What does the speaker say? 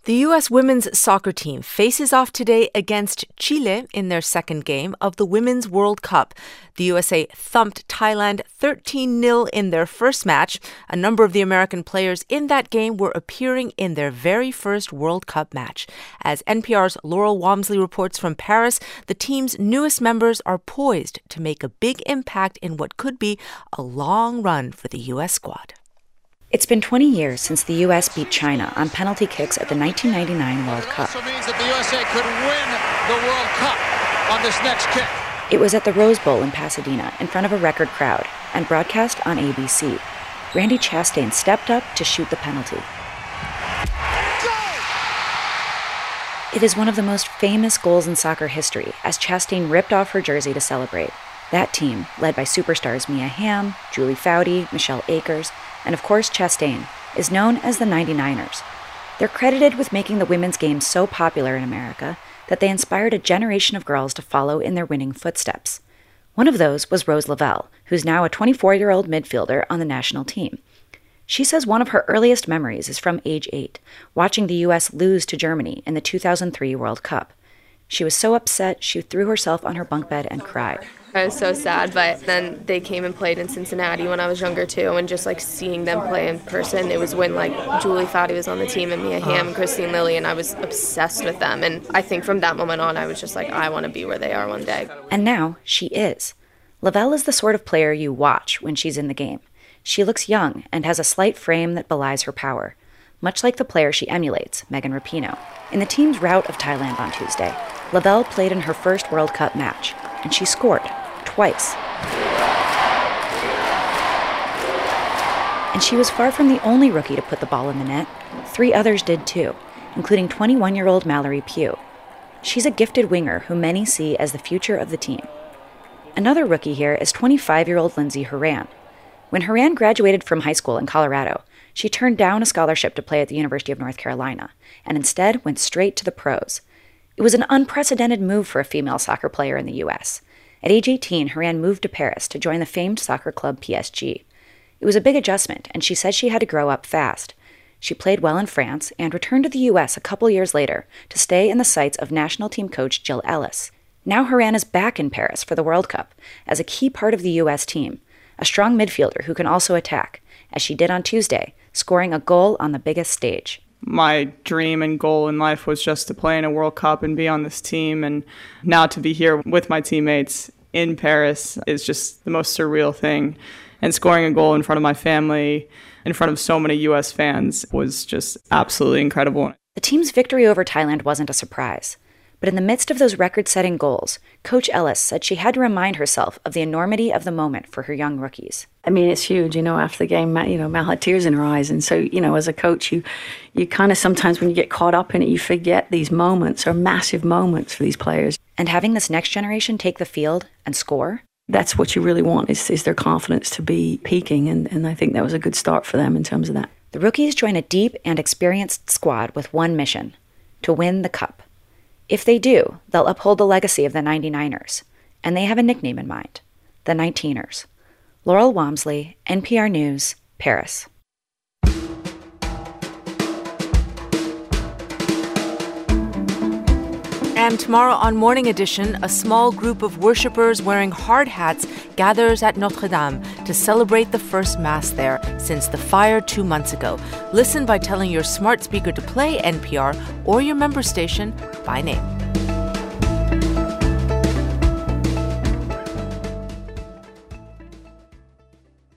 The U.S. women's soccer team faces off today against Chile in their second game of the Women's World Cup. The USA thumped Thailand 13-0 in their first match. A number of the American players in that game were appearing in their very first World Cup match. As NPR's Laurel Walmsley reports from Paris, the team's newest members are poised to make a big impact in what could be a long run for the U.S. squad. It's been 20 years since the U.S. beat China on penalty kicks at the 1999 World Cup. This also means that the USA could win the World Cup on this next kick. It was at the Rose Bowl in Pasadena in front of a record crowd and broadcast on ABC. Randy Chastain stepped up to shoot the penalty. It is one of the most famous goals in soccer history as Chastain ripped off her jersey to celebrate. That team, led by superstars Mia Hamm, Julie Foudy, Michelle Akers, and of course Chastain, is known as the 99ers. They're credited with making the women's game so popular in America that they inspired a generation of girls to follow in their winning footsteps. One of those was Rose Lavelle, who's now a 24-year-old midfielder on the national team. She says one of her earliest memories is from age 8, watching the U.S. lose to Germany in the 2003 World Cup. She was so upset she threw herself on her bunk bed and cried. I was so sad, but then they came and played in Cincinnati when I was younger too, and just seeing them play in person, it was when Julie Foudy was on the team and Mia Hamm and Christine Lilly, and I was obsessed with them. And I think from that moment on, I was just I want to be where they are one day. And now she is. Lavelle is the sort of player you watch when she's in the game. She looks young and has a slight frame that belies her power, much like the player she emulates, Megan Rapinoe. In the team's rout of Thailand on Tuesday, Lavelle played in her first World Cup match, and she scored twice. And she was far from the only rookie to put the ball in the net. 3 others did too, including 21-year-old Mallory Pugh. She's a gifted winger who many see as the future of the team. Another rookie here is 25-year-old Lindsey Horan. When Horan graduated from high school in Colorado, she turned down a scholarship to play at the University of North Carolina, and instead went straight to the pros. It was an unprecedented move for a female soccer player in the U.S. At age 18, Horan moved to Paris to join the famed soccer club PSG. It was a big adjustment, and she said she had to grow up fast. She played well in France and returned to the U.S. a couple years later to stay in the sights of national team coach Jill Ellis. Now Horan is back in Paris for the World Cup as a key part of the U.S. team, a strong midfielder who can also attack, as she did on Tuesday, scoring a goal on the biggest stage. My dream and goal in life was just to play in a World Cup and be on this team, and now to be here with my teammates in Paris is just the most surreal thing. And scoring a goal in front of my family, in front of so many U.S. fans, was just absolutely incredible. The team's victory over Thailand wasn't a surprise. But in the midst of those record-setting goals, Coach Ellis said she had to remind herself of the enormity of the moment for her young rookies. I mean, it's huge. After the game, Mal had tears in her eyes. And so, as a coach, you kind of sometimes when you get caught up in it, you forget these moments are massive moments for these players. And having this next generation take the field and score? That's what you really want, is their confidence to be peaking. And I think that was a good start for them in terms of that. The rookies join a deep and experienced squad with one mission: to win the Cup. If they do, they'll uphold the legacy of the 99ers. And they have a nickname in mind: the 19ers. Laurel Walmsley, NPR News, Paris. And tomorrow on Morning Edition, a small group of worshippers wearing hard hats gathers at Notre Dame to celebrate the first Mass there since the fire 2 months ago. Listen by telling your smart speaker to play NPR or your member station by name.